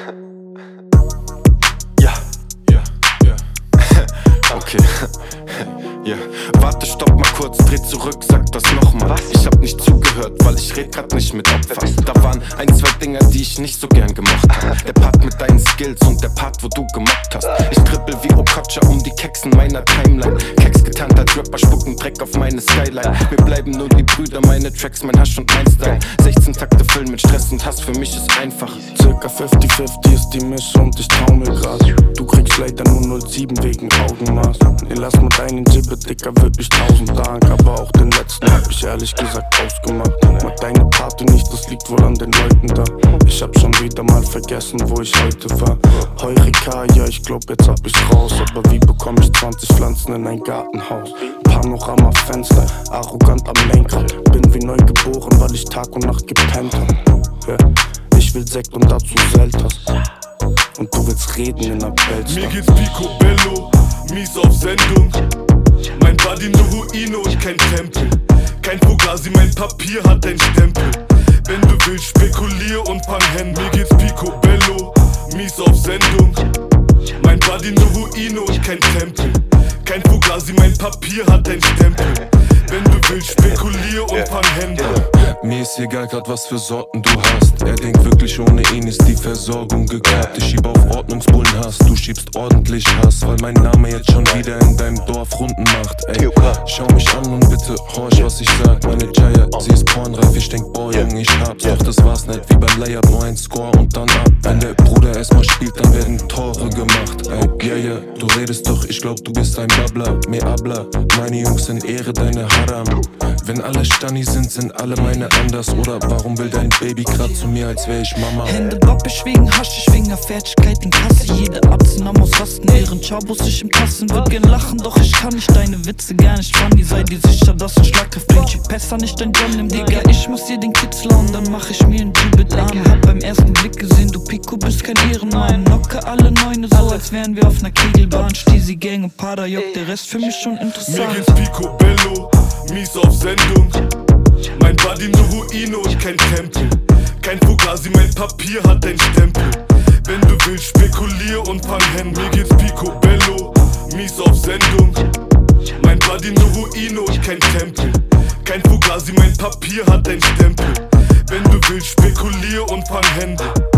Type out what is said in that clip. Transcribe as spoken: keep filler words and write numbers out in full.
Ja, ja, ja. Okay. Ja, warte, stopp mal kurz, dreh zurück, sag das nochmal. Ich hab nicht zugehört, weil ich red grad nicht mit Opfern. Da waren ein, zwei Dinger, die ich nicht so gern gemocht hab. Der Part mit deinen Skills und der Part, wo du gemobbt hast. Ich trippel wie Okocha um die Keksen meiner Timeline. Keks getarnt als Rapper, spucken Dreck auf meine Skyline. Wir bleiben nur die Brüder, meine Tracks, mein Hasch und mein Style. sechzehn Takte füllen mit Stress und Hass, für mich ist einfach. Circa fünfzig fünfzig ist die Mische und ich taumel grad. Du kriegst leider nur null sieben wegen Augenmaß. Nee, lass mal deinen Gibbet, Dicker, wirklich tausend Dank. Aber auch den letzten hab ich ehrlich gesagt ausgemacht. Mag deine Party nicht, das liegt wohl an den Leuten da. Ich hab schon wieder mal vergessen, wo ich heute war. Heureka, ja, ich glaub, jetzt hab ich's raus. Aber wie bekomm ich zwanzig Pflanzen in ein Gartenhaus? Panorama-Fenster, arrogant am Lenkrad. Bin wie neu geboren, weil ich Tag und Nacht gepennt hab. Yeah. Ich will Sekt und dazu Selters. Und du willst reden in der Belster. Mir geht's picobello, mies auf Sendung. Mein Body nur Ruine und kein Tempel. Kein Fugazi, mein Papier hat ein Stempel. Wenn du willst, spekulier und fang Hände. Mir geht's picobello, mies auf Sendung. Mein Body nur Ruine und kein Tempel. Kein Fugazi, mein Papier hat ein Stempel. Wenn du willst, spekulier und fang Hände. Mir ist egal grad was für Sorten du hast. Er denkt wirklich, ohne ihn ist die Versorgung gekappt. Ich schieb auf Ordnungsbullen Hass, du schiebst ordentlich Hass, weil mein Name jetzt schon wieder in deinem Dorf Runden macht. Ey, schau mich an und bitte horch, was ich sag. Meine Jaya, sie ist pornreif, ich denk, boah Junge, ich hab's. Doch das war's nicht wie beim Layup, nur ein Score und dann ab. Wenn der Bruder erstmal spielt, dann werden Tore gemacht. Ey, ja, ja, du redest doch, ich glaub, du bist ein Babbler. Me habla, meine Jungs sind Ehre, deine Haram. Wenn alle Stanni sind, sind alle meine anders. Oder warum will dein Baby grad zu mir, als wär ich Mama? Hände wappisch wegen Hasch, ich wegen Fertigkeit in Kasse. Jede Arznam aus Rasten, während Chabos sich im Tassen. Wird gern lachen, doch ich kann nicht deine Witze gar nicht funny. Sei dir sicher, dass ein Schlagkraft bringt. Ich besser nicht dein John im Digga. Ich muss dir den Kitzler und dann mach ich mir ein Gibbet an. Hab beim ersten Blick gesehen, du Pico bist kein Ehrenmann. Knocke alle Neune so, als wären wir auf ner Kegelbahn. Stiesi Gang und Pada, jock, der Rest für mich schon interessant. Mir geht's picobello, mies auf Sendung. Mein Body nur Ruine und kein Tempel. Kein Fugazi, mein Papier hat ein Stempel. Wenn du willst, spekulier und fang Hände. Mir geht's picobello, mies auf Sendung. Mein Body nur Ruine und kein Tempel. Kein Fugazi, mein Papier hat ein Stempel. Wenn du willst, spekulier und fang Hände.